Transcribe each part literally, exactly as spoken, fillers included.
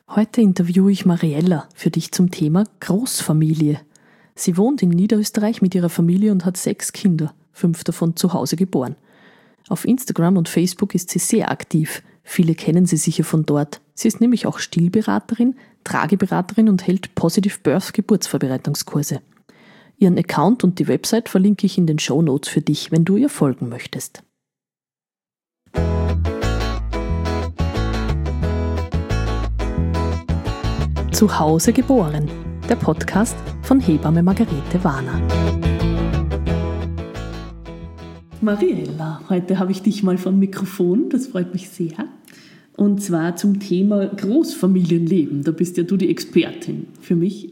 Heute interviewe ich Mariella für dich zum Thema Großfamilie. Sie wohnt in Niederösterreich mit ihrer Familie und hat sechs Kinder, fünf davon zu Hause geboren. Auf Instagram und Facebook ist sie sehr aktiv. Viele kennen sie sicher von dort. Sie ist nämlich auch Stillberaterin, Trageberaterin und hält Positive Birth Geburtsvorbereitungskurse. Ihren Account und die Website verlinke ich in den Shownotes für dich, wenn du ihr folgen möchtest. Zu Hause geboren, der Podcast von Hebamme Margarete Warner. Mariella, heute habe ich dich mal vom Mikrofon, das freut mich sehr. Und zwar zum Thema Großfamilienleben. Da bist ja du die Expertin, für mich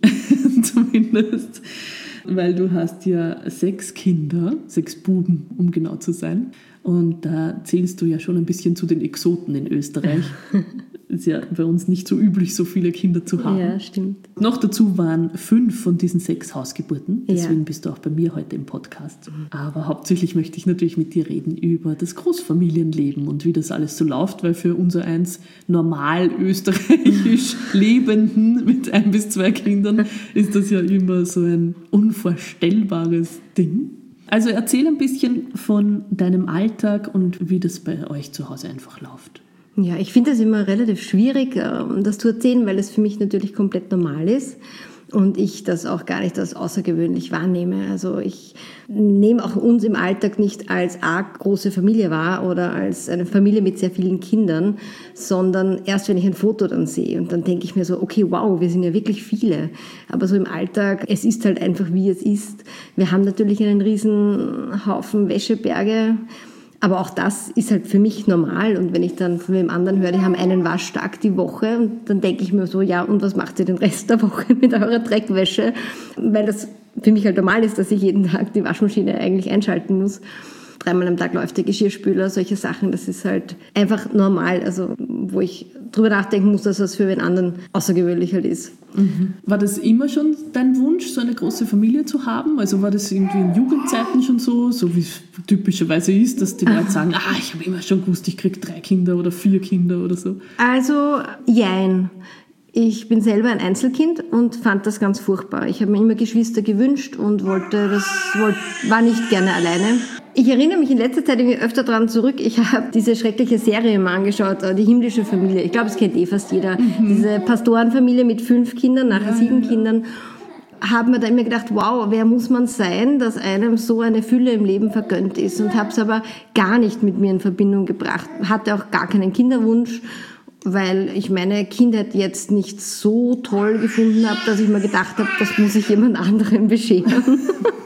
zumindest. Weil du hast ja sechs Kinder, sechs Buben, um genau zu sein. Und da zählst du ja schon ein bisschen zu den Exoten in Österreich. Ist ja bei uns nicht so üblich, so viele Kinder zu haben. Ja, stimmt. Noch dazu waren fünf von diesen sechs Hausgeburten. Deswegen ja. bist du auch bei mir heute im Podcast. Aber hauptsächlich möchte ich natürlich mit dir reden über das Großfamilienleben und wie das alles so läuft, weil für unser eins normal österreichisch Lebenden mit ein bis zwei Kindern ist das ja immer so ein unvorstellbares Ding. Also erzähl ein bisschen von deinem Alltag und wie das bei euch zu Hause einfach läuft. Ja, ich finde das immer relativ schwierig, das zu erzählen, weil es für mich natürlich komplett normal ist und ich das auch gar nicht als außergewöhnlich wahrnehme. Also ich nehme auch uns im Alltag nicht als arg große Familie wahr oder als eine Familie mit sehr vielen Kindern, sondern erst, wenn ich ein Foto dann sehe und dann denke ich mir so, okay, wow, wir sind ja wirklich viele. Aber so im Alltag, es ist halt einfach, wie es ist. Wir haben natürlich einen riesen Haufen Wäscheberge. Aber auch das ist halt für mich normal. Und wenn ich dann von dem anderen höre, die haben einen Waschtag die Woche, und dann denke ich mir so, ja, und was macht ihr den Rest der Woche mit eurer Dreckwäsche? Weil das für mich halt normal ist, dass ich jeden Tag die Waschmaschine eigentlich einschalten muss. Dreimal am Tag läuft der Geschirrspüler, solche Sachen, das ist halt einfach normal. Also wo ich drüber nachdenken muss, dass das für den anderen außergewöhnlich halt ist. Mhm. War das immer schon dein Wunsch, so eine große Familie zu haben? Also war das irgendwie in Jugendzeiten schon so, so wie es typischerweise ist, dass die Leute sagen, ah, ich habe immer schon gewusst, ich kriege drei Kinder oder vier Kinder oder so? Also, jein. Ich bin selber ein Einzelkind und fand das ganz furchtbar. Ich habe mir immer Geschwister gewünscht und wollte das, wollte, war nicht gerne alleine. Ich erinnere mich in letzter Zeit irgendwie öfter daran zurück. Ich habe diese schreckliche Serie mal angeschaut, die himmlische Familie. Ich glaube, das kennt eh fast jeder. Mhm. Diese Pastorenfamilie mit fünf Kindern, nachher ja, sieben ja. Kindern. Habe mir da immer gedacht, wow, wer muss man sein, dass einem so eine Fülle im Leben vergönnt ist. Und habe es aber gar nicht mit mir in Verbindung gebracht. Hatte auch gar keinen Kinderwunsch, weil ich meine Kindheit jetzt nicht so toll gefunden habe, dass ich mir gedacht habe, das muss ich jemand anderem bescheren.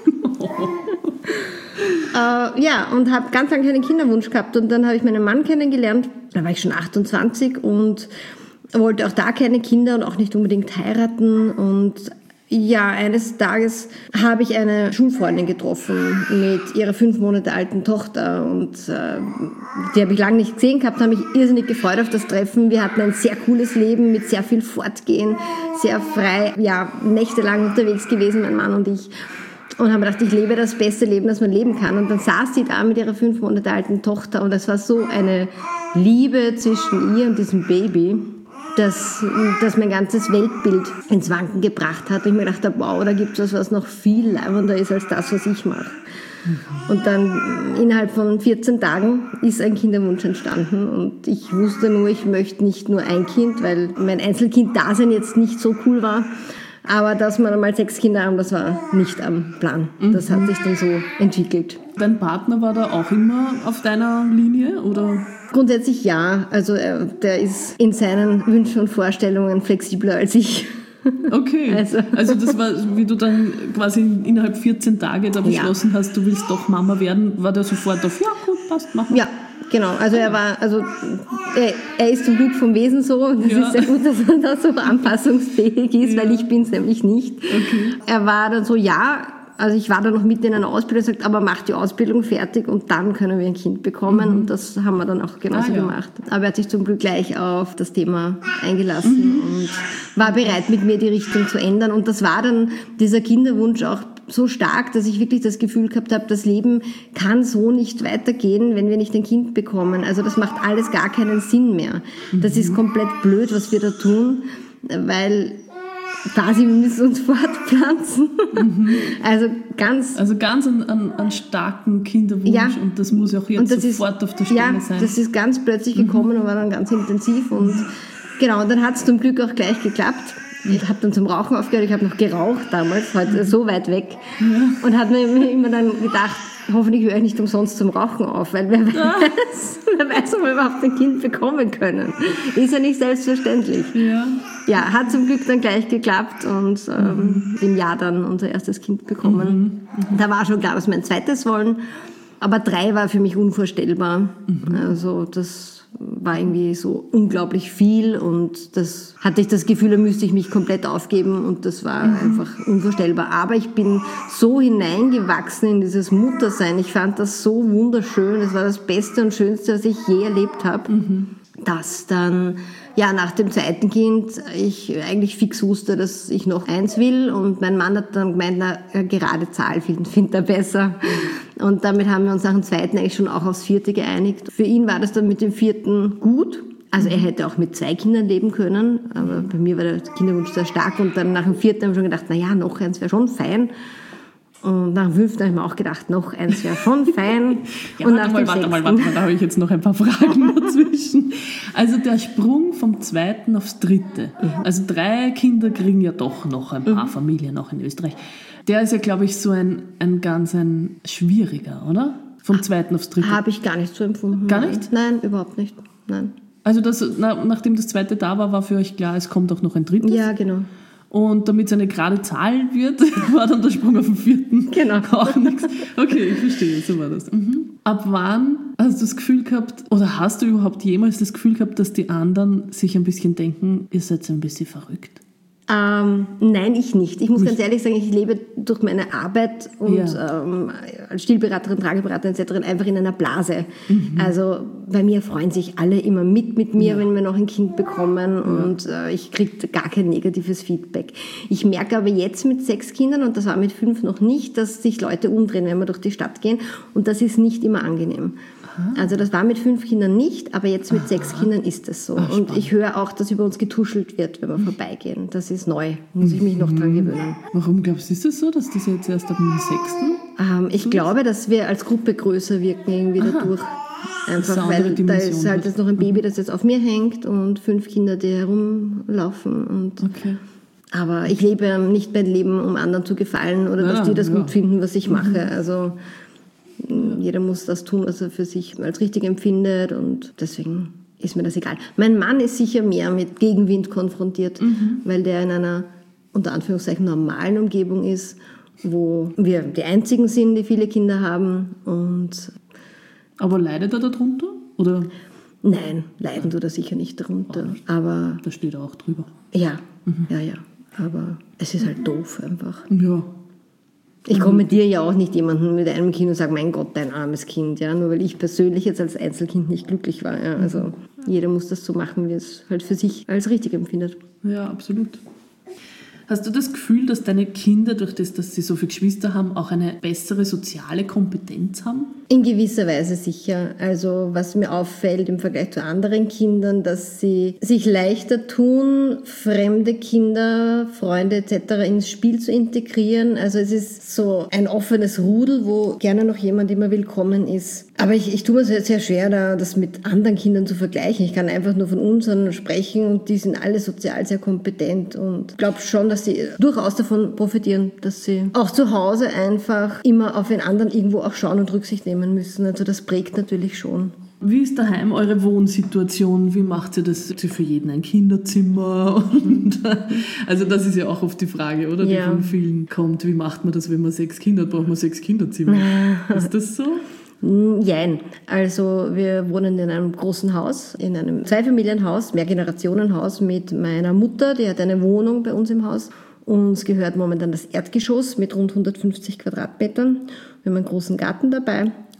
äh, ja, und habe ganz lange keinen Kinderwunsch gehabt. Und dann habe ich meinen Mann kennengelernt, da war ich schon achtundzwanzig und wollte auch da keine Kinder und auch nicht unbedingt heiraten. Und ja, eines Tages habe ich eine Schulfreundin getroffen mit ihrer fünf Monate alten Tochter und äh, die habe ich lange nicht gesehen gehabt, habe mich irrsinnig gefreut auf das Treffen. Wir hatten ein sehr cooles Leben mit sehr viel Fortgehen, sehr frei, ja, nächtelang unterwegs gewesen, mein Mann und ich. Und habe gedacht, ich lebe das beste Leben, das man leben kann. Und dann saß sie da mit ihrer fünf Monate alten Tochter und es war so eine Liebe zwischen ihr und diesem Baby, dass das mein ganzes Weltbild ins Wanken gebracht hat. Und ich mir gedacht habe, wow, da gibt es was, was noch viel leibender ist als das, was ich mache. Mhm. Und dann innerhalb von vierzehn Tagen ist ein Kinderwunsch entstanden. Und ich wusste nur, ich möchte nicht nur ein Kind, weil mein Einzelkind-Dasein jetzt nicht so cool war. Aber dass wir einmal sechs Kinder haben, das war nicht am Plan. Das hat sich dann so entwickelt. Dein Partner war da auch immer auf deiner Linie, oder? Grundsätzlich ja. Also er, der ist in seinen Wünschen und Vorstellungen flexibler als ich. Okay, also, also das war, wie du dann quasi innerhalb vierzehn Tage da beschlossen ja. hast, du willst doch Mama werden, war der sofort auf, ja gut, passt, machen wir. Ja, genau. Also er war, also er, er ist zum Glück vom Wesen so und es ja. ist sehr gut, dass er da so anpassungsfähig ist, ja. weil ich bin es nämlich nicht. Okay. Er war dann so, ja, also ich war da noch mitten in einer Ausbildung und gesagt, aber mach die Ausbildung fertig und dann können wir ein Kind bekommen. Mhm. Und das haben wir dann auch genauso ah, ja. gemacht. Aber er hat sich zum Glück gleich auf das Thema eingelassen mhm. und war bereit, mit mir die Richtung zu ändern. Und das war dann dieser Kinderwunsch auch so stark, dass ich wirklich das Gefühl gehabt habe, das Leben kann so nicht weitergehen, wenn wir nicht ein Kind bekommen. Also das macht alles gar keinen Sinn mehr. Das ist komplett blöd, was wir da tun, weil quasi wir müssen uns fortpflanzen. Mhm. Also ganz... Also ganz einen, einen, einen starken Kinderwunsch ja, und das muss auch jetzt sofort ist, auf der Stelle ja, sein. Ja, das ist ganz plötzlich gekommen mhm. und war dann ganz intensiv und genau, und dann hat es zum Glück auch gleich geklappt. Ich habe dann zum Rauchen aufgehört, ich habe noch geraucht damals, heute so weit weg. Ja. Und habe mir immer dann gedacht, hoffentlich höre ich nicht umsonst zum Rauchen auf, weil wer weiß, ja. wer weiß, ob wir überhaupt ein Kind bekommen können. Ist ja nicht selbstverständlich. Ja, ja hat zum Glück dann gleich geklappt und ähm, mhm. im Jahr dann unser erstes Kind bekommen. Mhm. Mhm. Da war schon klar, dass wir ein zweites wollen, aber drei war für mich unvorstellbar. Mhm. Also das war irgendwie so unglaublich viel und das hatte ich das Gefühl, da müsste ich mich komplett aufgeben und das war mhm. einfach unvorstellbar. Aber ich bin so hineingewachsen in dieses Muttersein. Ich fand das so wunderschön. Das war das Beste und Schönste, was ich je erlebt habe. Mhm. Dass dann, ja, nach dem zweiten Kind ich eigentlich fix wusste, dass ich noch eins will und mein Mann hat dann gemeint, na, gerade Zahl findet er besser. Und damit haben wir uns nach dem zweiten eigentlich schon auch aufs vierte geeinigt. Für ihn war das dann mit dem vierten gut. Also er hätte auch mit zwei Kindern leben können, aber bei mir war der Kinderwunsch sehr stark und dann nach dem vierten haben wir schon gedacht, na ja, noch eins wäre schon fein. Und nach dem fünften habe ich mir auch gedacht, noch eins wäre schon fein. ja, und warte, mal, warte mal, warte mal, da habe ich jetzt noch ein paar Fragen dazwischen. Also der Sprung vom zweiten aufs dritte. Mhm. Also drei Kinder kriegen ja doch noch ein paar mhm. Familien auch in Österreich. Der ist ja, glaube ich, so ein, ein ganz ein schwieriger, oder? Vom zweiten aufs dritte. Habe ich gar nicht so empfunden. Gar nicht? Nein, überhaupt nicht. Nein. Also das, na, nachdem das zweite da war, war für euch klar, es kommt auch noch ein drittes? Ja, genau. Und damit es eine gerade Zahl wird, war dann der Sprung auf den vierten genau. auch nichts. Okay, ich verstehe, so war das. Mhm. Ab wann hast du das Gefühl gehabt, oder hast du überhaupt jemals das Gefühl gehabt, dass die anderen sich ein bisschen denken, ihr seid so ein bisschen verrückt? Ähm, nein, ich nicht. Ich muss nicht. ganz ehrlich sagen, ich lebe durch meine Arbeit und ja. ähm, als Stillberaterin, Trageberaterin et cetera einfach in einer Blase. Mhm. Also bei mir freuen sich alle immer mit mit mir, ja. wenn wir noch ein Kind bekommen ja. und äh, ich kriege gar kein negatives Feedback. Ich merke aber jetzt mit sechs Kindern, und das war mit fünf noch nicht, dass sich Leute umdrehen, wenn wir durch die Stadt gehen und das ist nicht immer angenehm. Also das war mit fünf Kindern nicht, aber jetzt mit Aha. sechs Kindern ist es so. Ach, und ich höre auch, dass über uns getuschelt wird, wenn wir vorbeigehen. Das ist neu, muss ich mich noch dran gewöhnen. Warum glaubst du, ist das so, dass das jetzt erst ab dem sechsten? Ähm, ich so glaube, dass wir als Gruppe größer wirken irgendwie Aha. dadurch. Einfach, weil da ist halt jetzt noch ein Baby, das jetzt auf mir hängt und fünf Kinder, die herumlaufen. Und okay. Aber ich lebe nicht mein Leben, um anderen zu gefallen oder ja, dass die das ja. gut finden, was ich mache. Also jeder muss das tun, was er für sich als richtig empfindet und deswegen ist mir das egal. Mein Mann ist sicher mehr mit Gegenwind konfrontiert, mhm. weil der in einer unter Anführungszeichen normalen Umgebung ist, wo wir die Einzigen sind, die viele Kinder haben. Und aber leidet er darunter? Oder? Nein, leiden tut er sicher nicht darunter. Oh, aber da steht er auch drüber. Ja, mhm. ja, ja. Aber es ist halt doof einfach. Ja. Ich kommentiere ja auch nicht jemanden mit einem Kind und sage, mein Gott, dein armes Kind, ja, nur weil ich persönlich jetzt als Einzelkind nicht glücklich war. Ja. Also jeder muss das so machen, wie es halt für sich als richtig empfindet. Ja, absolut. Hast du das Gefühl, dass deine Kinder, durch das, dass sie so viele Geschwister haben, auch eine bessere soziale Kompetenz haben? In gewisser Weise sicher. Also was mir auffällt im Vergleich zu anderen Kindern, dass sie sich leichter tun, fremde Kinder, Freunde et cetera ins Spiel zu integrieren. Also es ist so ein offenes Rudel, wo gerne noch jemand immer willkommen ist. Aber ich, ich tue mir sehr, sehr schwer, da, das mit anderen Kindern zu vergleichen. Ich kann einfach nur von unseren sprechen und die sind alle sozial sehr kompetent und glaube schon, dass sie durchaus davon profitieren, dass sie auch zu Hause einfach immer auf den anderen irgendwo auch schauen und Rücksicht nehmen müssen. Also das prägt natürlich schon. Wie ist daheim eure Wohnsituation? Wie macht ihr das? Habt ihr für jeden ein Kinderzimmer? Und, also das ist ja auch oft die Frage, oder? Die ja. von vielen kommt. Wie macht man das, wenn man sechs Kinder hat? Braucht man sechs Kinderzimmer? Ist das so? Nein. Also wir wohnen in einem großen Haus, in einem Zweifamilienhaus, Mehrgenerationenhaus mit meiner Mutter, die hat eine Wohnung bei uns im Haus. Uns gehört momentan das Erdgeschoss mit rund hundertfünfzig Quadratmetern. Wir haben einen großen Garten dabei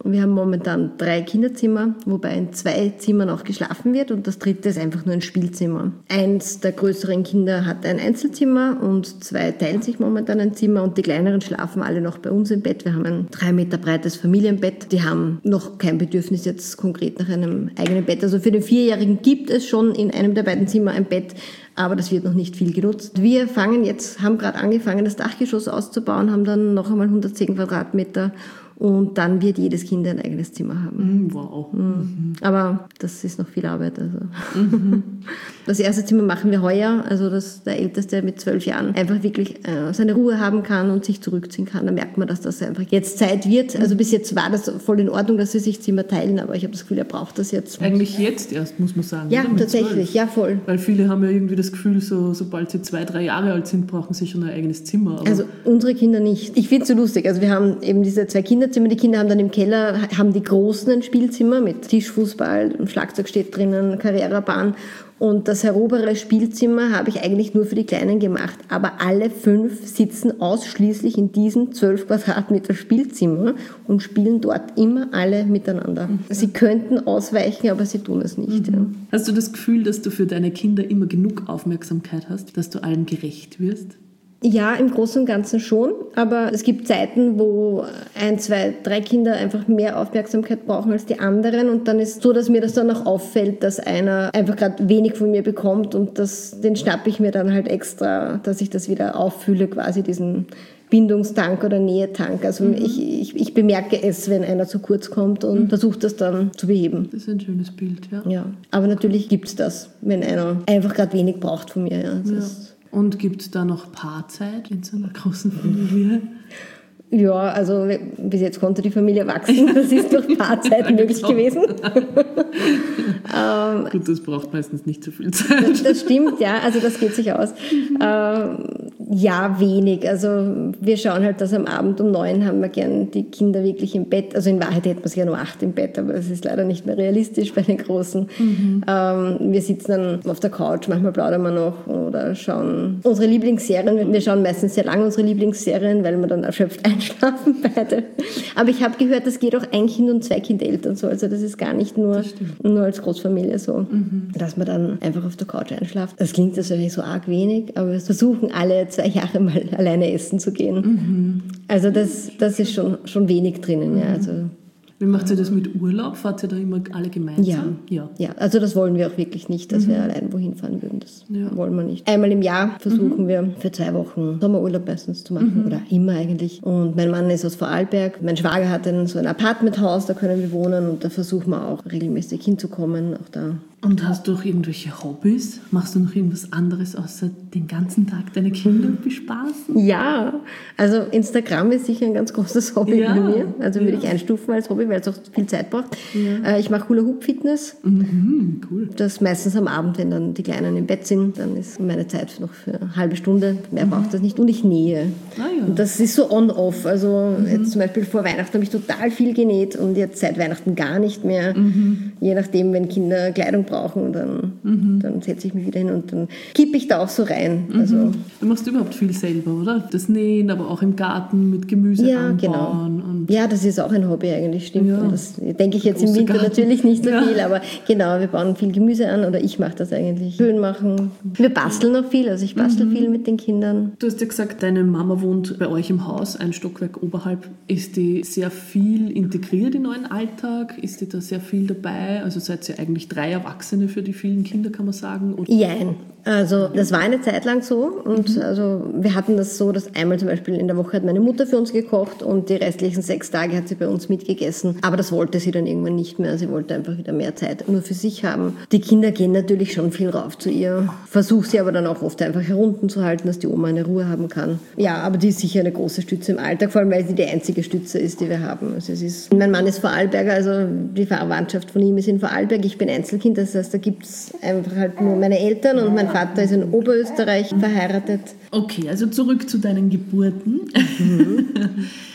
Wir haben momentan drei Kinderzimmer, wobei in zwei Zimmern auch geschlafen wird und das dritte ist einfach nur ein Spielzimmer. Eins der größeren Kinder hat ein Einzelzimmer und zwei teilen sich momentan ein Zimmer und die kleineren schlafen alle noch bei uns im Bett. Wir haben ein drei Meter breites Familienbett. Die haben noch kein Bedürfnis jetzt konkret nach einem eigenen Bett. Also für den Vierjährigen gibt es schon in einem der beiden Zimmer ein Bett, aber das wird noch nicht viel genutzt. Wir fangen jetzt, haben gerade angefangen, das Dachgeschoss auszubauen, haben dann noch einmal hundertzehn Quadratmeter und dann wird jedes Kind ein eigenes Zimmer haben. Wow. Mhm. Aber das ist noch viel Arbeit. Also. Mhm. Das erste Zimmer machen wir heuer, also dass der Älteste mit zwölf Jahren einfach wirklich äh, seine Ruhe haben kann und sich zurückziehen kann. Da merkt man, dass das einfach jetzt Zeit wird. Also bis jetzt war das voll in Ordnung, dass sie sich Zimmer teilen, aber ich habe das Gefühl, er braucht das jetzt. Eigentlich jetzt erst, muss man sagen. Ja, tatsächlich, zwölf. Ja, voll. Weil viele haben ja irgendwie das Gefühl, so, sobald sie zwei, drei Jahre alt sind, brauchen sie schon ein eigenes Zimmer. Aber also unsere Kinder nicht. Ich finde es so lustig. Also wir haben eben diese zwei Kinderzimmer. Die Kinder haben dann im Keller, haben die Großen ein Spielzimmer mit Tischfußball, ein Schlagzeug steht drinnen, Carrera-Bahn. Und das herobere Spielzimmer habe ich eigentlich nur für die Kleinen gemacht. Aber alle fünf sitzen ausschließlich in diesem zwölf Quadratmeter Spielzimmer und spielen dort immer alle miteinander. Mhm. Sie könnten ausweichen, aber sie tun es nicht. Mhm. Ja. Hast du das Gefühl, dass du für deine Kinder immer genug Aufmerksamkeit hast, dass du allen gerecht wirst? Ja, im Großen und Ganzen schon, aber es gibt Zeiten, wo ein, zwei, drei Kinder einfach mehr Aufmerksamkeit brauchen als die anderen und dann ist es so, dass mir das dann auch auffällt, dass einer einfach gerade wenig von mir bekommt und das, den schnappe ich mir dann halt extra, dass ich das wieder auffülle, quasi diesen Bindungstank oder Nähetank. Also mhm. ich, ich, ich bemerke es, wenn einer zu kurz kommt und mhm. versuche das dann zu beheben. Das ist ein schönes Bild, ja. Ja, aber natürlich gibt es das, wenn einer einfach gerade wenig braucht von mir. Ja. Ja. Und gibt es da noch Paarzeit in so einer großen Familie? Ja, also bis jetzt konnte die Familie wachsen. Das ist durch Paarzeit möglich gewesen. ähm, Gut, das braucht meistens nicht so viel Zeit. Das, das stimmt, ja. Also das geht sich aus. Mhm. Ähm, ja, wenig. Also wir schauen halt, dass am Abend um neun haben wir gern die Kinder wirklich im Bett. Also in Wahrheit hätten wir sie ja nur acht im Bett, aber das ist leider nicht mehr realistisch bei den Großen. Mhm. Ähm, wir sitzen dann auf der Couch, manchmal plaudern wir noch oder schauen unsere Lieblingsserien. Wir schauen meistens sehr lange unsere Lieblingsserien, weil wir dann erschöpft einschlafen beide. Aber ich habe gehört, das geht auch ein Kind und zwei Kindeltern so. Also das ist gar nicht nur, nur als Großfamilie so, mhm. dass man dann einfach auf der Couch einschlaft. Das klingt jetzt wahrscheinlich so arg wenig, aber wir versuchen alle zwei Jahre mal alleine essen zu gehen. Mhm. Also das, das ist schon, schon wenig drinnen. Mhm. Ja, also wie macht ihr das mit Urlaub? Fahrt ihr da immer alle gemeinsam? Ja, ja. ja. Also das wollen wir auch wirklich nicht, dass mhm. wir allein wohin fahren würden. Das ja. wollen wir nicht. Einmal im Jahr versuchen mhm. wir für zwei Wochen Sommerurlaub meistens zu machen. Mhm. Oder immer eigentlich. Und mein Mann ist aus Vorarlberg. Mein Schwager hat ein, so ein Apartmenthaus, da können wir wohnen. Und da versuchen wir auch regelmäßig hinzukommen. Auch da. Und hast du auch irgendwelche Hobbys? Machst du noch irgendwas anderes, außer den ganzen Tag deine Kinder bespaßen? Ja, also Instagram ist sicher ein ganz großes Hobby ja. bei mir. Also würde ja. ich einstufen als Hobby, weil es auch viel Zeit braucht. Ja. Ich mache Hula-Hoop-Fitness. Mhm, cool. Das meistens am Abend, wenn dann die Kleinen im Bett sind, dann ist meine Zeit noch für eine halbe Stunde. Mehr mhm. braucht das nicht. Und ich nähe. Ah, ja. Und das ist so on-off. Also mhm. jetzt zum Beispiel vor Weihnachten habe ich total viel genäht und jetzt seit Weihnachten gar nicht mehr. Mhm. Je nachdem, wenn Kinder Kleidung brauchen, dann, mhm. dann setze ich mich wieder hin und dann kippe ich da auch so rein. Mhm. Also, du machst überhaupt viel selber, oder? Das Nähen, aber auch im Garten mit Gemüse ja, anbauen. Genau. Und ja, das ist auch ein Hobby eigentlich, stimmt. Ja. Das denke ich jetzt im Winter Garten. Natürlich nicht so ja. viel, aber genau, wir bauen viel Gemüse an oder ich mache das eigentlich. Schön machen. Wir basteln noch viel, also ich bastel mhm. viel mit den Kindern. Du hast ja gesagt, deine Mama wohnt bei euch im Haus, ein Stockwerk oberhalb. Ist die sehr viel integriert in euren Alltag? Ist die da sehr viel dabei? Also seid ihr eigentlich drei Erwachsene für die vielen Kinder, kann man sagen? Oder? Jein. Also das war eine Zeit lang so und mhm. also wir hatten das so, dass einmal zum Beispiel in der Woche hat meine Mutter für uns gekocht und die restlichen sechs Tage hat sie bei uns mitgegessen. Aber das wollte sie dann irgendwann nicht mehr. Sie wollte einfach wieder mehr Zeit nur für sich haben. Die Kinder gehen natürlich schon viel rauf zu ihr. Versuche sie aber dann auch oft einfach herunterzuhalten, dass die Oma eine Ruhe haben kann. Ja, aber die ist sicher eine große Stütze im Alltag, vor allem weil sie die einzige Stütze ist, die wir haben. Also es ist, mein Mann ist Vorarlberger, also die Verwandtschaft von ihm ist in Vorarlberg. Ich bin Einzelkind, das heißt, da gibt es einfach halt nur meine Eltern und mein Vater ist in Oberösterreich verheiratet. Okay, also zurück zu deinen Geburten. Mhm.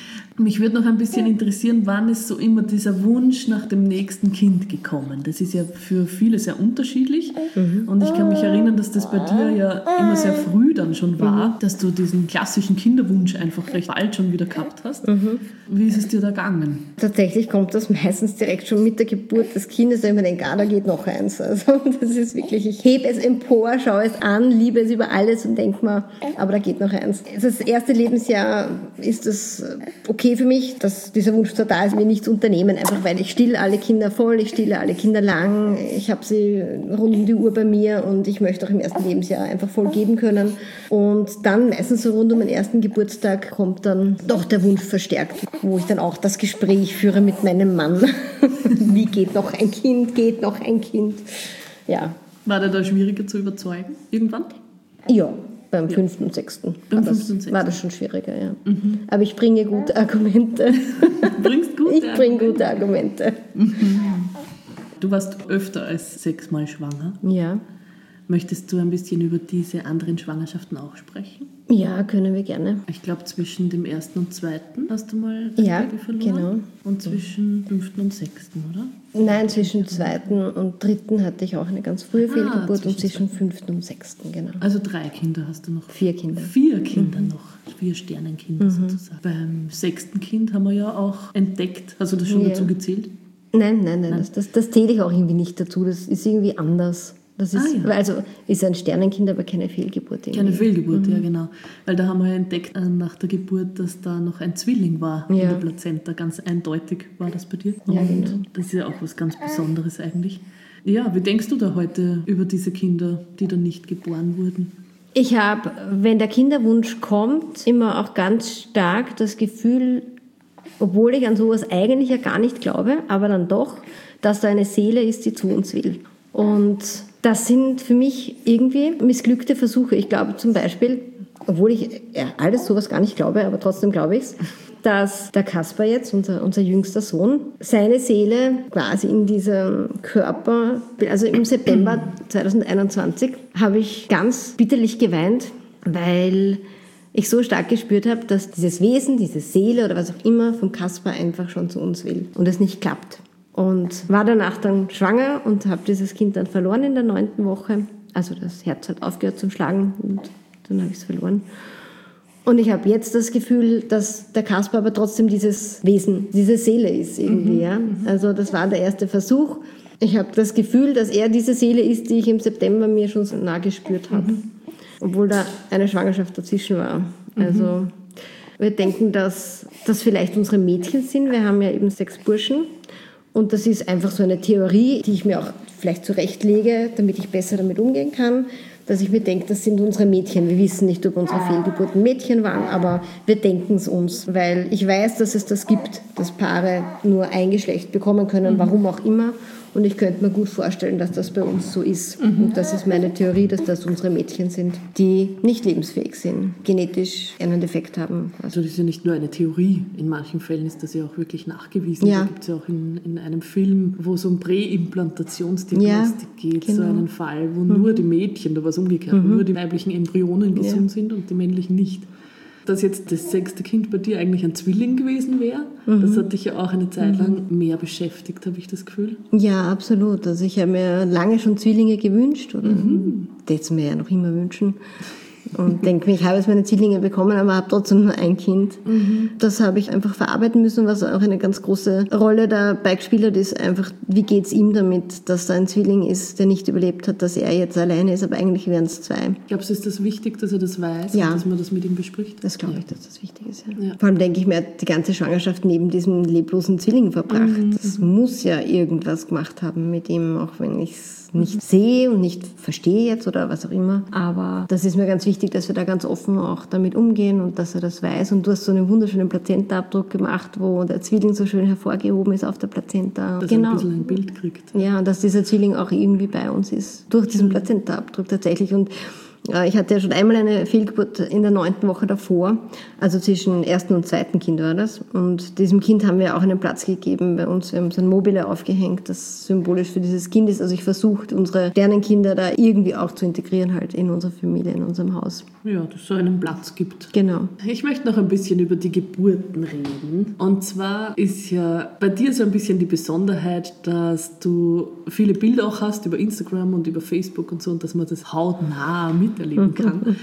Mich würde noch ein bisschen interessieren, wann ist so immer dieser Wunsch nach dem nächsten Kind gekommen? Das ist ja für viele sehr unterschiedlich. Mhm. Und ich kann mich erinnern, dass das bei dir ja immer sehr früh dann schon war, mhm. dass du diesen klassischen Kinderwunsch einfach recht bald schon wieder gehabt hast. Mhm. Wie ist es dir da gegangen? Tatsächlich kommt das meistens direkt schon mit der Geburt des Kindes, wenn man denkt, ah, da geht noch eins. Also das ist wirklich, ich hebe es empor, schaue es an, liebe es über alles und denke mir, aber da geht noch eins. Das erste Lebensjahr ist es okay für mich, dass dieser Wunsch zwar da ist, mir nichts unternehmen, einfach weil ich stille alle Kinder voll, ich stille alle Kinder lang, ich habe sie rund um die Uhr bei mir und ich möchte auch im ersten Lebensjahr einfach voll geben können. Und dann meistens so rund um den ersten Geburtstag kommt dann doch der Wunsch verstärkt, wo ich dann auch das Gespräch führe mit meinem Mann. Wie geht noch ein Kind, geht noch ein Kind. Ja. War der da schwieriger zu überzeugen irgendwann? Ja. Beim ja. fünften und sechsten Beim war, fünften und das, sechsten. war das schon schwieriger, ja. Mhm. Aber ich bringe gute Argumente. Du bringst gute ich bringe gute Argumente. Mhm. Du warst öfter als sechsmal schwanger. Ja. Möchtest du ein bisschen über diese anderen Schwangerschaften auch sprechen? Ja, können wir gerne. Ich glaube, zwischen dem ersten und zweiten hast du mal das ja, Baby verloren. Genau. Und zwischen fünften und sechsten, oder? Nein, zwischen zweiten und dritten hatte ich auch eine ganz frühe ah, Fehlgeburt zwischen und zwischen fünften und sechsten, genau. Also drei Kinder hast du noch? Vier Kinder. Vier Kinder mhm. noch, vier Sternenkinder mhm. sozusagen. Beim sechsten Kind haben wir ja auch entdeckt, hast du das schon ja. dazu gezählt? Nein, nein, nein, nein. Das, das, das zähle ich auch irgendwie nicht dazu, das ist irgendwie anders. Das ist, ah, ja. Also ist ein Sternenkind, aber keine Fehlgeburt. Irgendwie. Keine Fehlgeburt, mhm. ja genau. Weil da haben wir ja entdeckt äh, nach der Geburt, dass da noch ein Zwilling war ja. in der Plazenta. Ganz eindeutig war das bei dir. Ja, und genau. Das ist ja auch was ganz Besonderes eigentlich. Ja, wie denkst du da heute über diese Kinder, die dann nicht geboren wurden? Ich habe, wenn der Kinderwunsch kommt, immer auch ganz stark das Gefühl, obwohl ich an sowas eigentlich ja gar nicht glaube, aber dann doch, dass da eine Seele ist, die zu uns will. Und das sind für mich irgendwie missglückte Versuche. Ich glaube zum Beispiel, obwohl ich ja, alles sowas gar nicht glaube, aber trotzdem glaube ich es, dass der Kaspar jetzt, unser, unser jüngster Sohn, seine Seele quasi in diesem Körper, also im September zwanzig einundzwanzig, habe ich ganz bitterlich geweint, weil ich so stark gespürt habe, dass dieses Wesen, diese Seele oder was auch immer vom Kaspar einfach schon zu uns will und es nicht klappt. Und war danach dann schwanger und habe dieses Kind dann verloren in der neunten Woche. Also das Herz hat aufgehört zum Schlagen und dann habe ich es verloren. Und ich habe jetzt das Gefühl, dass der Kaspar aber trotzdem dieses Wesen, diese Seele ist irgendwie. Mhm. Ja? Also das war der erste Versuch. Ich habe das Gefühl, dass er diese Seele ist, die ich im September mir schon so nah gespürt habe. Mhm. Obwohl da eine Schwangerschaft dazwischen war. Also mhm. wir denken, dass das vielleicht unsere Mädchen sind. Wir haben ja eben sechs Burschen. Und das ist einfach so eine Theorie, die ich mir auch vielleicht zurechtlege, damit ich besser damit umgehen kann, dass ich mir denke, das sind unsere Mädchen. Wir wissen nicht, ob unsere Fehlgeburten Mädchen waren, aber wir denken es uns, weil ich weiß, dass es das gibt, dass Paare nur ein Geschlecht bekommen können, warum auch immer. Und ich könnte mir gut vorstellen, dass das bei uns so ist. Mhm. Und das ist meine Theorie, dass das unsere Mädchen sind, die nicht lebensfähig sind, genetisch einen Defekt haben. Also das ist ja nicht nur eine Theorie. In manchen Fällen ist das ja auch wirklich nachgewiesen. Ja. Da gibt es ja auch in, in einem Film, wo es um Präimplantationsdiagnostik ja, geht, genau. so einen Fall, wo mhm. nur die Mädchen, da war es umgekehrt, mhm. nur die weiblichen Embryonen gesund ja. sind und die männlichen nicht. Dass jetzt das sechste Kind bei dir eigentlich ein Zwilling gewesen wäre, mhm. das hat dich ja auch eine Zeit lang mhm. mehr beschäftigt, habe ich das Gefühl. Ja, absolut. Also ich habe mir lange schon Zwillinge gewünscht oder mhm. das mir ja noch immer wünschen. Und denke mir, ich habe jetzt meine Zwillinge bekommen, aber habe trotzdem nur ein Kind. Mhm. Das habe ich einfach verarbeiten müssen, was auch eine ganz große Rolle dabei gespielt hat, ist einfach, wie geht es ihm damit, dass da ein Zwilling ist, der nicht überlebt hat, dass er jetzt alleine ist, aber eigentlich wären es zwei. Glaubst du, ist das wichtig, dass er das weiß ja. und dass man das mit ihm bespricht? Das glaube ich, dass das wichtig ist, ja. ja. Vor allem denke ich mir, die ganze Schwangerschaft neben diesem leblosen Zwilling verbracht. Mhm. Das muss ja irgendwas gemacht haben mit ihm, auch wenn ich es nicht sehe und nicht verstehe jetzt oder was auch immer. Aber das ist mir ganz wichtig, dass wir da ganz offen auch damit umgehen und dass er das weiß. Und du hast so einen wunderschönen Plazenta-Abdruck gemacht, wo der Zwilling so schön hervorgehoben ist auf der Plazenta. Dass genau. er ein bisschen ein Bild kriegt. Ja, und dass dieser Zwilling auch irgendwie bei uns ist. Durch diesen Plazenta-Abdruck tatsächlich. Und Ich hatte ja schon einmal eine Fehlgeburt in der neunten Woche davor, also zwischen ersten und zweiten Kind war das. Und diesem Kind haben wir auch einen Platz gegeben bei uns. Wir haben so ein Mobile aufgehängt, das symbolisch für dieses Kind ist. Also ich versuche, unsere kleinen Kinder da irgendwie auch zu integrieren, halt in unsere Familie, in unserem Haus. Ja, dass es so einen Platz gibt. Genau. Ich möchte noch ein bisschen über die Geburten reden. Und zwar ist ja bei dir so ein bisschen die Besonderheit, dass du viele Bilder auch hast über Instagram und über Facebook und so und dass man das hautnah miterleben kann.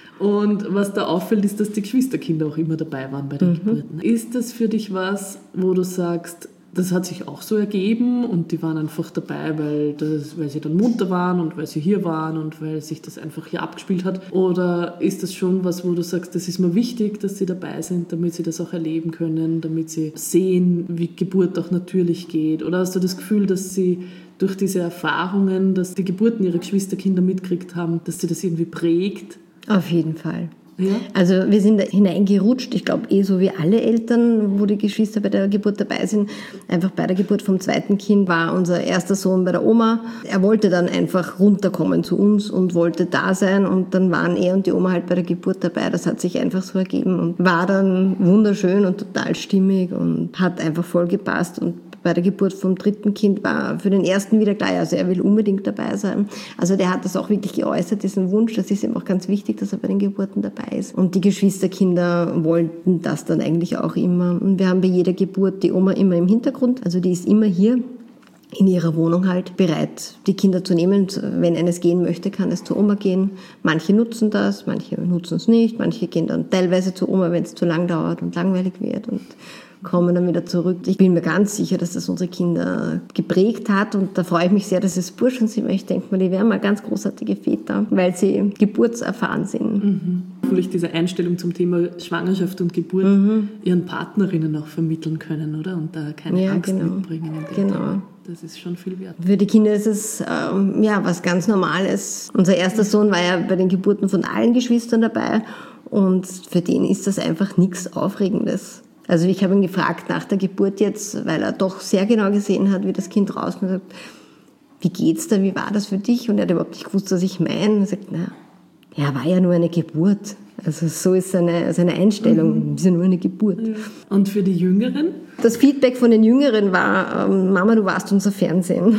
Und was da auffällt, ist, dass die Geschwisterkinder auch immer dabei waren bei den mhm. Geburten. Ist das für dich was, wo du sagst, das hat sich auch so ergeben und die waren einfach dabei, weil, das, weil sie dann munter waren und weil sie hier waren und weil sich das einfach hier abgespielt hat? Oder ist das schon was, wo du sagst, das ist mir wichtig, dass sie dabei sind, damit sie das auch erleben können, damit sie sehen, wie Geburt auch natürlich geht? Oder hast du das Gefühl, dass sie durch diese Erfahrungen, dass die Geburten ihrer Geschwisterkinder mitgekriegt haben, dass sie das irgendwie prägt? Auf jeden Fall. Ja. Also wir sind da hineingerutscht, ich glaube eh so wie alle Eltern, wo die Geschwister bei der Geburt dabei sind. Einfach bei der Geburt vom zweiten Kind war unser erster Sohn bei der Oma. Er wollte dann einfach runterkommen zu uns und wollte da sein und dann waren er und die Oma halt bei der Geburt dabei. Das hat sich einfach so ergeben und war dann wunderschön und total stimmig und hat einfach voll gepasst. Und bei der Geburt vom dritten Kind war für den ersten wieder klar, also er will unbedingt dabei sein. Also der hat das auch wirklich geäußert, diesen Wunsch. Das ist ihm auch ganz wichtig, dass er bei den Geburten dabei ist. Und die Geschwisterkinder wollten das dann eigentlich auch immer. Und wir haben bei jeder Geburt die Oma immer im Hintergrund. Also die ist immer hier in ihrer Wohnung halt bereit, die Kinder zu nehmen. Wenn eines gehen möchte, kann es zur Oma gehen. Manche nutzen das, manche nutzen es nicht. Manche gehen dann teilweise zur Oma, wenn es zu lang dauert und langweilig wird und kommen dann wieder zurück. Ich bin mir ganz sicher, dass das unsere Kinder geprägt hat und da freue ich mich sehr, dass es Burschen sind, weil ich denke mal, die wären mal ganz großartige Väter, weil sie geburtserfahren sind. Mhm. Vielleicht diese Einstellung zum Thema Schwangerschaft und Geburt mhm. ihren Partnerinnen auch vermitteln können, oder? Und da keine ja, Angst genau. mitbringen. Genau. Thema. Das ist schon viel wert. Für die Kinder ist es ähm, ja was ganz Normales. Unser erster Sohn war ja bei den Geburten von allen Geschwistern dabei und für den ist das einfach nichts Aufregendes. Also ich habe ihn gefragt nach der Geburt jetzt, weil er doch sehr genau gesehen hat, wie das Kind draußen und sagt, wie geht's da, wie war das für dich? Und er hat überhaupt nicht gewusst, was ich meine. Und er sagt, na, ja, war ja nur eine Geburt. Also so ist seine, seine Einstellung, mhm. ist ja nur eine Geburt. Ja. Und für die Jüngeren? Das Feedback von den Jüngeren war, ähm, Mama, du warst unser Fernsehen.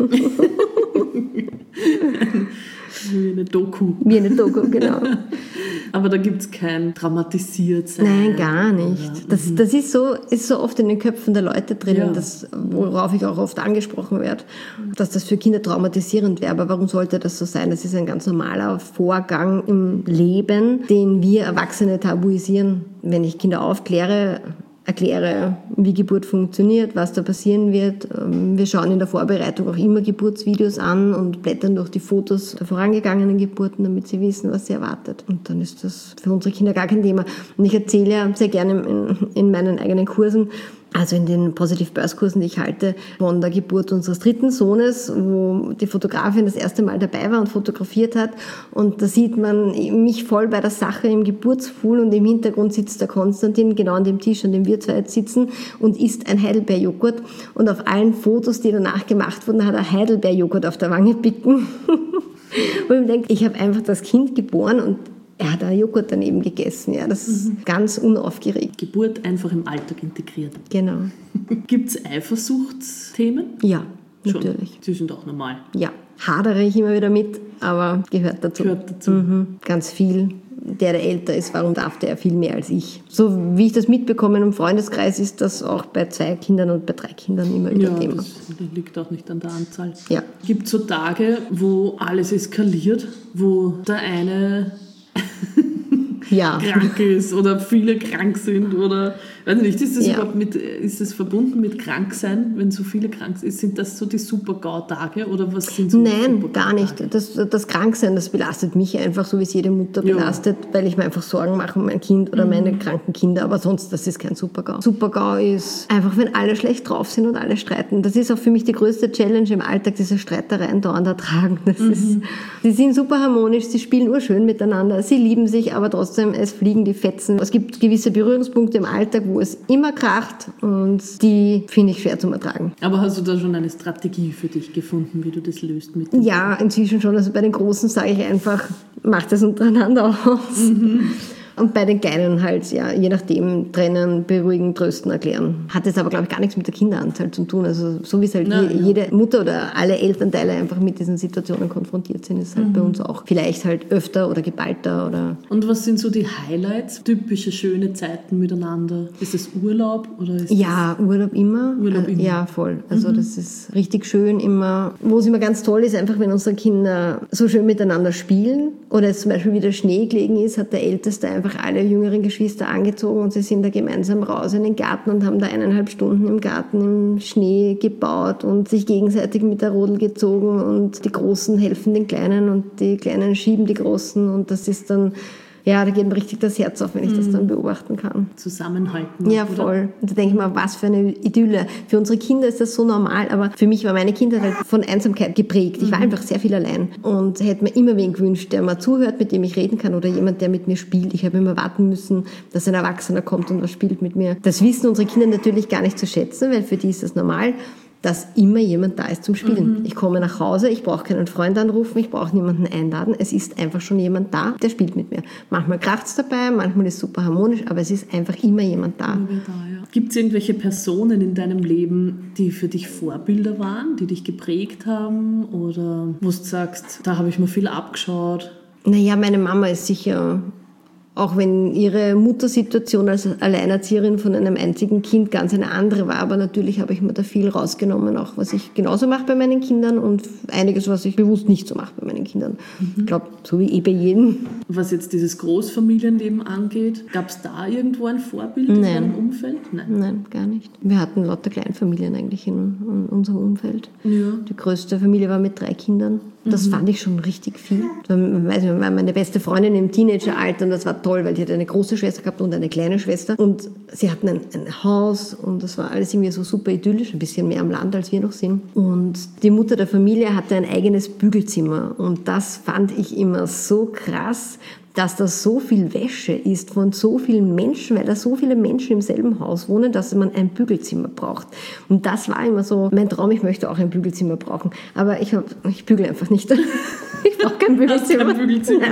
Wie eine Doku. Wie eine Doku, genau. Aber da gibt es kein Traumatisiertsein. Nein, gar nicht. Das, das ist, so, ist so oft in den Köpfen der Leute drin, ja. das, worauf ich auch oft angesprochen werde, dass das für Kinder traumatisierend wäre. Aber warum sollte das so sein? Das ist ein ganz normaler Vorgang im Leben, den wir Erwachsene tabuisieren. Wenn ich Kinder aufkläre, erkläre, wie Geburt funktioniert, was da passieren wird. Wir schauen in der Vorbereitung auch immer Geburtsvideos an und blättern durch die Fotos der vorangegangenen Geburten, damit sie wissen, was sie erwartet. Und dann ist das für unsere Kinder gar kein Thema. Und ich erzähle ja sehr gerne in, in meinen eigenen Kursen, also in den Positive Birth Kursen, die ich halte, von der Geburt unseres dritten Sohnes, wo die Fotografin das erste Mal dabei war und fotografiert hat. Und da sieht man mich voll bei der Sache im Geburtspool und im Hintergrund sitzt der Konstantin genau an dem Tisch, an dem wir zwei jetzt sitzen und isst ein Heidelbeerjoghurt. Und auf allen Fotos, die danach gemacht wurden, hat er Heidelbeerjoghurt auf der Wange picken. Wo ich mir denke, ich habe einfach das Kind geboren und er hat einen Joghurt daneben gegessen. Ja, das ist mhm. ganz unaufgeregt. Geburt einfach im Alltag integriert. Genau. Gibt es Eifersuchtsthemen? Ja, schon. Natürlich. Sie sind auch normal. Ja, hadere ich immer wieder mit, aber gehört dazu. Gehört dazu. Mhm. Ganz viel. Der, der älter ist, warum darf der viel mehr als ich? So wie ich das mitbekomme im Freundeskreis, ist das auch bei zwei Kindern und bei drei Kindern immer wieder ja, Thema. Das liegt auch nicht an der Anzahl. Ja. Gibt es so Tage, wo alles eskaliert, wo der eine ja. krank ist oder viele krank sind oder weiß nicht, ist das ja. überhaupt mit, ist das verbunden mit Kranksein, wenn so viele krank sind? Sind das so die Super-GAU-Tage oder was sind so Nein, gar nicht. Das, das Kranksein, das belastet mich einfach so, wie es jede Mutter ja. belastet, weil ich mir einfach Sorgen mache um mein Kind oder mhm. meine kranken Kinder, aber sonst, das ist kein Super-GAU. Super-GAU ist einfach, wenn alle schlecht drauf sind und alle streiten. Das ist auch für mich die größte Challenge im Alltag, diese Streitereien dauernd ertragen. Das mhm. ist, sie sind super harmonisch, sie spielen urschön miteinander, sie lieben sich, aber trotzdem, es fliegen die Fetzen. Es gibt gewisse Berührungspunkte im Alltag, wo wo es immer kracht und die finde ich schwer zu ertragen. Aber hast du da schon eine Strategie für dich gefunden, wie du das löst? Mit dem Ja, inzwischen schon. Also bei den Großen sage ich einfach, macht das untereinander aus. Mhm. Und bei den Kleinen halt, ja, je nachdem, trennen, beruhigen, trösten, erklären. Hat jetzt aber, glaube ich, gar nichts mit der Kinderanzahl zu tun. Also so wie es halt ja, je, ja. jede Mutter oder alle Elternteile einfach mit diesen Situationen konfrontiert sind, ist halt mhm. bei uns auch vielleicht halt öfter oder geballter. Oder Und was sind so die Highlights? Typische schöne Zeiten miteinander? Ist das Urlaub? Oder ist ja, das Urlaub immer. Urlaub immer. Ja, voll. Also mhm. das ist richtig schön immer. Wo es immer ganz toll ist, einfach wenn unsere Kinder so schön miteinander spielen oder jetzt zum Beispiel wieder Schnee gelegen ist, hat der Älteste einfach alle jüngeren Geschwister angezogen und sie sind da gemeinsam raus in den Garten und haben da eineinhalb Stunden im Garten im Schnee gebaut und sich gegenseitig mit der Rodel gezogen und die Großen helfen den Kleinen und die Kleinen schieben die Großen und das ist dann, ja, da geht mir richtig das Herz auf, wenn ich das dann beobachten kann. Zusammenhalten. Ja, voll. Oder? Und da denke ich mir, was für eine Idylle. Für unsere Kinder ist das so normal, aber für mich war meine Kindheit halt von Einsamkeit geprägt. Ich war einfach sehr viel allein und hätte mir immer wen gewünscht, der mal zuhört, mit dem ich reden kann oder jemand, der mit mir spielt. Ich habe immer warten müssen, dass ein Erwachsener kommt und was spielt mit mir. Das wissen unsere Kinder natürlich gar nicht zu schätzen, weil für die ist das normal, dass immer jemand da ist zum Spielen. Mhm. Ich komme nach Hause, ich brauche keinen Freund anrufen, ich brauche niemanden einladen. Es ist einfach schon jemand da, der spielt mit mir. Manchmal kracht's dabei, manchmal ist es super harmonisch, aber es ist einfach immer jemand da. da ja. Gibt es irgendwelche Personen in deinem Leben, die für dich Vorbilder waren, die dich geprägt haben oder wo du sagst, da habe ich mir viel abgeschaut? Naja, meine Mama ist sicher... Auch wenn ihre Muttersituation als Alleinerzieherin von einem einzigen Kind ganz eine andere war. Aber natürlich habe ich mir da viel rausgenommen, auch was ich genauso mache bei meinen Kindern und einiges, was ich bewusst nicht so mache bei meinen Kindern. Mhm. Ich glaube, so wie eh bei jedem. Was jetzt dieses Großfamilienleben angeht, gab es da irgendwo ein Vorbild in Nein. deinem Umfeld? Nein. Nein, gar nicht. Wir hatten lauter Kleinfamilien eigentlich in, in unserem Umfeld. Ja. Die größte Familie war mit drei Kindern. Das mhm. fand ich schon richtig viel. Dann, weiß ich, war meine beste Freundin im Teenageralter und das war toll, weil die hat eine große Schwester gehabt und eine kleine Schwester und sie hatten ein, ein Haus und das war alles irgendwie so super idyllisch, ein bisschen mehr am Land, als wir noch sind. Und die Mutter der Familie hatte ein eigenes Bügelzimmer und das fand ich immer so krass, dass das so viel Wäsche ist von so vielen Menschen, weil da so viele Menschen im selben Haus wohnen, dass man ein Bügelzimmer braucht. Und das war immer so mein Traum, ich möchte auch ein Bügelzimmer brauchen. Aber ich, hab, ich bügele einfach nicht. Ich brauche kein Bügelzimmer. Kein Bügelzimmer.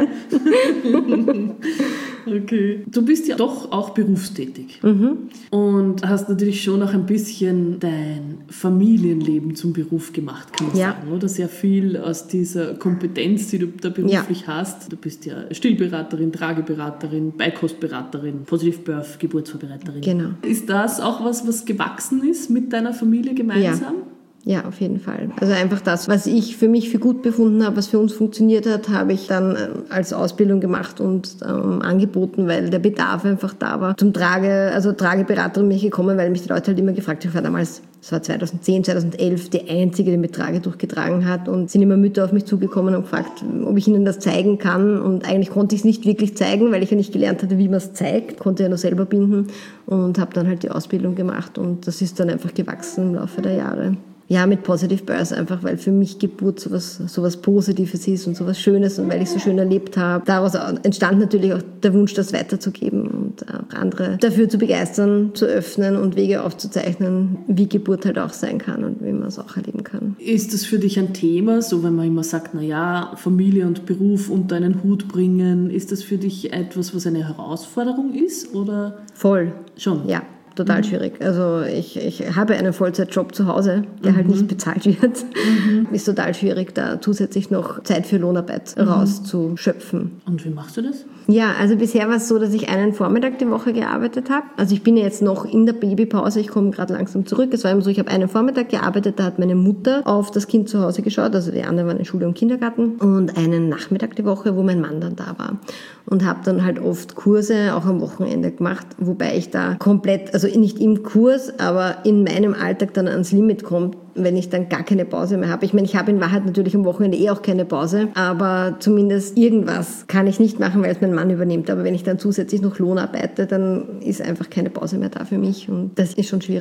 Okay. Du bist ja doch auch berufstätig mhm. und hast natürlich schon auch ein bisschen dein Familienleben zum Beruf gemacht, kann man ja. sagen, oder? Sehr viel aus dieser Kompetenz, die du da beruflich ja. hast. Du bist ja Stillberaterin, Trageberaterin, Beikostberaterin, Positive Birth, Geburtsvorbereiterin. Genau. Ist das auch was, was gewachsen ist mit deiner Familie gemeinsam? Ja. Ja, auf jeden Fall. Also einfach das, was ich für mich für gut befunden habe, was für uns funktioniert hat, habe ich dann als Ausbildung gemacht und ähm, angeboten, weil der Bedarf einfach da war. Zum Trage, also Trageberaterin bin ich gekommen, weil mich die Leute halt immer gefragt haben, ich war damals, das war zweitausendzehn, zweitausendelf, die Einzige, die mit Trage durchgetragen hat und sind immer Mütter auf mich zugekommen und gefragt, ob ich ihnen das zeigen kann und eigentlich konnte ich es nicht wirklich zeigen, weil ich ja nicht gelernt hatte, wie man es zeigt, konnte ja nur selber binden und habe dann halt die Ausbildung gemacht und das ist dann einfach gewachsen im Laufe der Jahre. Ja, mit Positive Birth einfach, weil für mich Geburt sowas, sowas Positives ist und sowas Schönes und weil ich so schön erlebt habe. Daraus entstand natürlich auch der Wunsch, das weiterzugeben und auch andere dafür zu begeistern, zu öffnen und Wege aufzuzeichnen, wie Geburt halt auch sein kann und wie man es auch erleben kann. Ist das für dich ein Thema, so wenn man immer sagt, na ja, Familie und Beruf unter einen Hut bringen, ist das für dich etwas, was eine Herausforderung ist, oder? Voll. Schon? Ja. Total mhm. schwierig. Also ich, ich habe einen Vollzeitjob zu Hause, der mhm. halt nicht bezahlt wird. Mhm. Ist total schwierig, da zusätzlich noch Zeit für Lohnarbeit mhm. rauszuschöpfen. Und wie machst du das? Ja, also bisher war es so, dass ich einen Vormittag die Woche gearbeitet habe. Also ich bin ja jetzt noch in der Babypause, ich komme gerade langsam zurück. Es war immer so, ich habe einen Vormittag gearbeitet, da hat meine Mutter auf das Kind zu Hause geschaut, also die anderen waren in Schule und Kindergarten. Und einen Nachmittag die Woche, wo mein Mann dann da war. Und habe dann halt oft Kurse auch am Wochenende gemacht, wobei ich da komplett, also nicht im Kurs, aber in meinem Alltag dann ans Limit komme, wenn ich dann gar keine Pause mehr habe. Ich meine, ich habe in Wahrheit natürlich am Wochenende eh auch keine Pause, aber zumindest irgendwas kann ich nicht machen, weil es mein Mann übernimmt. Aber wenn ich dann zusätzlich noch Lohn arbeite, dann ist einfach keine Pause mehr da für mich und das ist schon schwierig.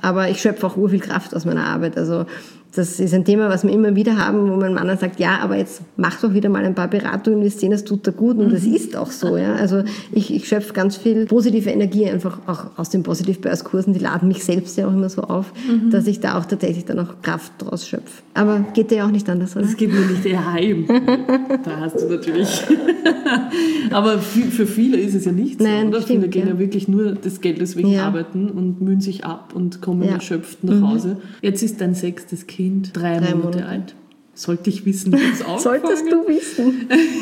Aber ich schöpfe auch urviel Kraft aus meiner Arbeit. Also das ist ein Thema, was wir immer wieder haben, wo mein Mann dann sagt, ja, aber jetzt mach doch wieder mal ein paar Beratungen, wir sehen, das tut dir gut und das ist auch so. Ja. Also ich, ich schöpfe ganz viel positive Energie einfach auch aus den Positiv-Börse-Kursen, die laden mich selbst ja auch immer so auf, mhm. dass ich da auch tatsächlich dann auch Kraft draus schöpfe. Aber geht dir ja auch nicht anders, oder? Das geht mir nicht eher heim. Da hast du natürlich. Aber für viele ist es ja nicht so, Nein, oder? Stimmt, viele gehen ja. ja wirklich nur des Geldes wegen ja. arbeiten und mühen sich ab und kommen ja. erschöpft nach mhm. Hause. Jetzt ist dein sechstes Kind drei, drei Monate, Monate alt. Sollte ich wissen, wie es aufgefangen? Solltest du wissen.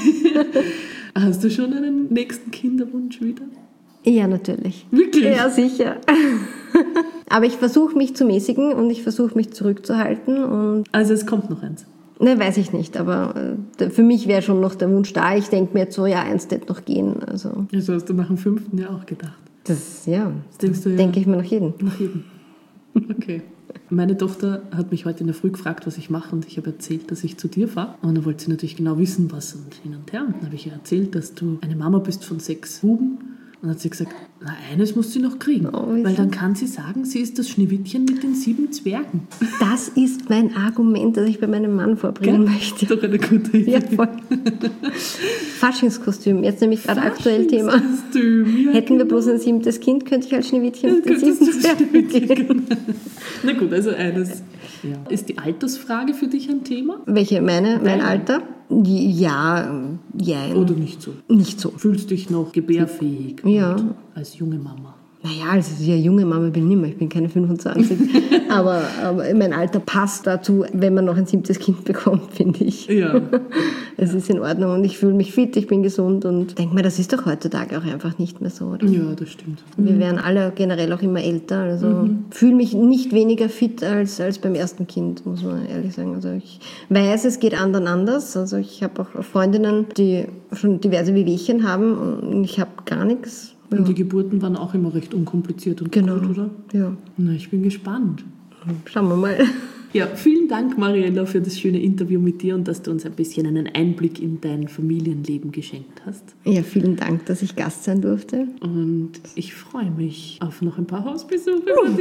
Hast du schon einen nächsten Kinderwunsch wieder? Ja, natürlich. Wirklich? Ja, sicher. Aber ich versuche mich zu mäßigen und ich versuche mich zurückzuhalten. Und also es kommt noch eins? Ne, weiß ich nicht, aber für mich wäre schon noch der Wunsch da. Ich denke mir jetzt so, ja, eins wird noch gehen. Also, also hast du nach dem fünften Jahr auch gedacht? Das, ja, das denkst du ja, denke ich mir nach jedem. Nach jedem. Okay. Meine Tochter hat mich heute in der Früh gefragt, was ich mache, und ich habe erzählt, dass ich zu dir fahre. Und dann wollte sie natürlich genau wissen, was und hin und her. Und dann habe ich ihr erzählt, dass du eine Mama bist von sechs Buben. Und dann hat sie gesagt, na, eines muss sie noch kriegen. Oh, weil dann kann sie sagen, sie ist das Schneewittchen mit den sieben Zwergen. Das ist mein Argument, das ich bei meinem Mann vorbringen Gell? möchte. Doch eine gute Idee. Ja, voll. Faschingskostüm, jetzt nämlich gerade aktuell Thema. Ja, Hätten wir bloß ein siebtes Kind, könnte ich als Schneewittchen mit den sieben Zwergen gehen. Na gut, also eines. Ja. Ist die Altersfrage für dich ein Thema? Welche? Meine? Mein Nein. Alter? Ja, ja. Oder nicht so? Nicht so. Fühlst dich noch gebärfähig ja. als junge Mama? Naja, also ja, junge Mama bin ich nicht mehr, ich bin keine fünfundzwanzig. aber, aber mein Alter passt dazu, wenn man noch ein siebtes Kind bekommt, finde ich. Ja. Es ist in Ordnung und ich fühle mich fit, ich bin gesund und denke mir, das ist doch heutzutage auch einfach nicht mehr so. Oder? Ja, das stimmt. Wir werden alle generell auch immer älter, also mhm. fühle mich nicht weniger fit als, als beim ersten Kind, muss man ehrlich sagen. Also ich weiß, es geht anderen anders. Also ich habe auch Freundinnen, die schon diverse Wehwehchen haben und ich habe gar nichts. Ja. Und die Geburten waren auch immer recht unkompliziert und genau. gut, oder? Ja. Na, ich bin gespannt. Schauen wir mal. Ja, vielen Dank, Mariella, für das schöne Interview mit dir und dass du uns ein bisschen einen Einblick in dein Familienleben geschenkt hast. Ja, vielen Dank, dass ich Gast sein durfte. Und ich freue mich auf noch ein paar Hausbesuche von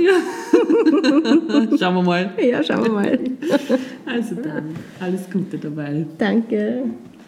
dir. Schauen wir mal. Ja, schauen wir mal. Also dann, alles Gute dabei. Danke.